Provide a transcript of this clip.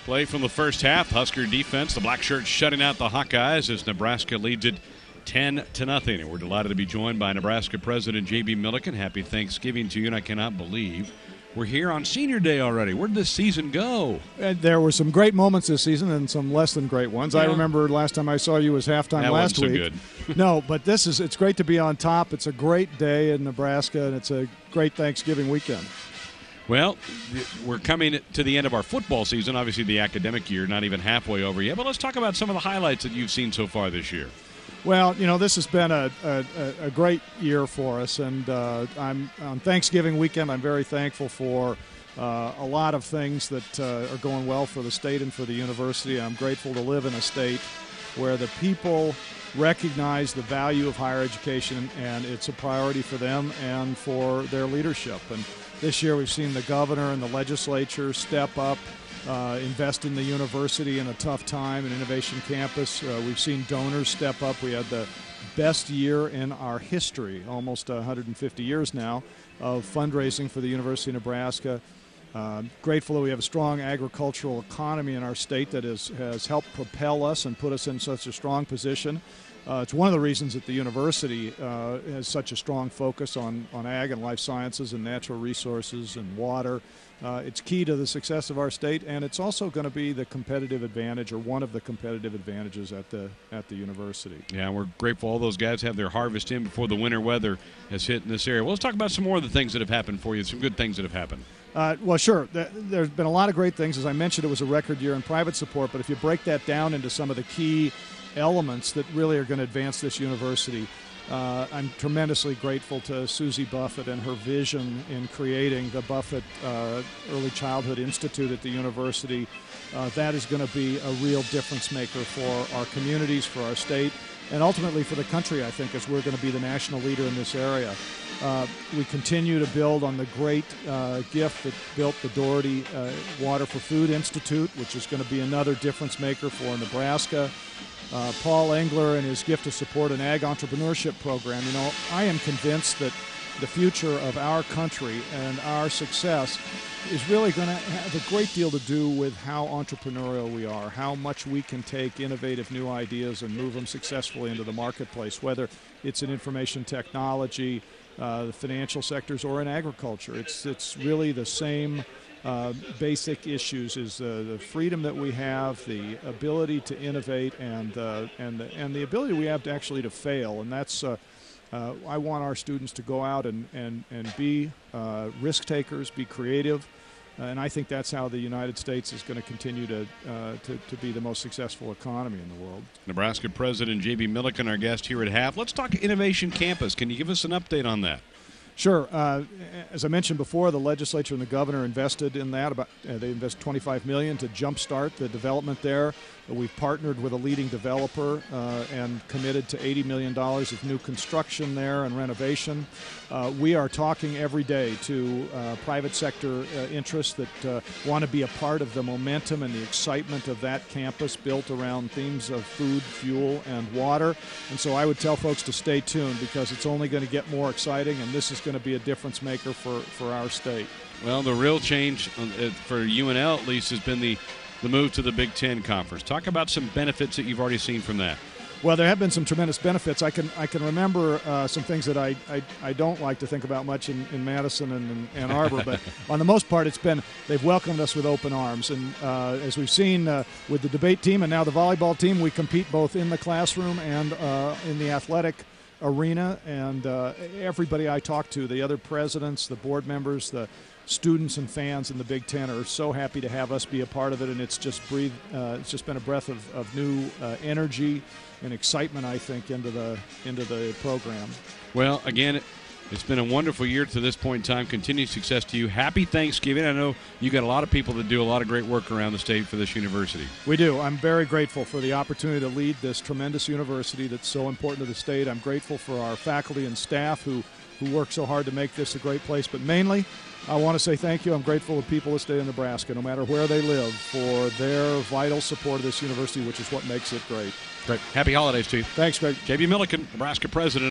Play from the first half. Husker defense, the black shirts shutting out the Hawkeyes as Nebraska leads it 10-0. And we're delighted to be joined by Nebraska President J.B. Milliken. Happy Thanksgiving to you, and I cannot believe we're here on Senior Day already. Where did this season go? There were some great moments this season and some less than great ones. Yeah. I remember last time I saw you was halftime last week. That wasn't so good. No, but it's great to be on top. It's a great day in Nebraska, and it's a great Thanksgiving weekend. Well, we're coming to the end of our football season. Obviously, the academic year not even halfway over yet. But let's talk about some of the highlights that you've seen so far this year. Well, this has been a great year for us, and I'm on Thanksgiving weekend. I'm very thankful for a lot of things that are going well for the state and for the university. I'm grateful to live in a state where the people recognize the value of higher education, and it's a priority for them and for their leadership. And this year we've seen the governor and the legislature step up, invest in the university in a tough time, an innovation campus. We've seen donors step up. We had the best year in our history, almost 150 years now, of fundraising for the University of Nebraska. Grateful that we have a strong agricultural economy in our state that has helped propel us and put us in such a strong position. It's one of the reasons that the university has such a strong focus on ag and life sciences and natural resources and water. It's key to the success of our state, and it's also going to be the competitive advantage, or one of the competitive advantages at the university. Yeah, we're grateful all those guys have their harvest in before the winter weather has hit in this area. Well, let's talk about some more of the things that have happened for you, some good things that have happened. Well, sure. There's been a lot of great things. As I mentioned, it was a record year in private support, but if you break that down into some of the key elements that really are going to advance this university, I'm tremendously grateful to Susie Buffett and her vision in creating the Buffett Early Childhood Institute at the university. That is going to be a real difference maker for our communities, for our state, and ultimately for the country, I think, as we're going to be the national leader in this area. We continue to build on the great gift that built the Doherty Water for Food Institute, which is going to be another difference maker for Nebraska. Paul Engler and his gift to support an ag entrepreneurship program. I am convinced that the future of our country and our success is really going to have a great deal to do with how entrepreneurial we are, how much we can take innovative new ideas and move them successfully into the marketplace, whether it's in information technology, the financial sectors, or in agriculture. It's really the same basic issues, is the freedom that we have, the ability to innovate, and the ability we have to actually to fail. And that's I want our students to go out and be risk takers, be creative, and I think that's how the United States is going to continue to be the most successful economy in the world. Nebraska President J.B. Milliken, our guest here at half. Let's talk Innovation Campus. Can you give us an update on that? Sure. As I mentioned before, the legislature and the governor invested in that. They invested $25 million to jumpstart the development there. We've partnered with a leading developer and committed to $80 million of new construction there and renovation. We are talking every day to private sector interests that want to be a part of the momentum and the excitement of that campus built around themes of food, fuel, and water. And so I would tell folks to stay tuned, because it's only going to get more exciting, and this is going to be a difference maker for our state. Well, the real change for UNL at least has been the move to the Big Ten Conference. Talk about some benefits that you've already seen from that. Well, there have been some tremendous benefits. I can remember some things that I don't like to think about much in Madison and in Ann Arbor, but on the most part, they've welcomed us with open arms. And as we've seen with the debate team and now the volleyball team, we compete both in the classroom and in the athletic arena. And everybody I talk to, the other presidents, the board members, the students and fans in the Big Ten, are so happy to have us be a part of it, and it's just been a breath of new energy and excitement, I think, into the program. Well, again, it's been a wonderful year to this point in time. Continued success to you. Happy Thanksgiving. I know you got a lot of people that do a lot of great work around the state for this university. We do. I'm very grateful for the opportunity to lead this tremendous university that's so important to the state. I'm grateful for our faculty and staff who work so hard to make this a great place. But mainly, I want to say thank you. I'm grateful to people of the state of Nebraska, no matter where they live, for their vital support of this university, which is what makes it great. Great. Happy holidays to you. Thanks, Greg. J.B. Milliken, Nebraska President.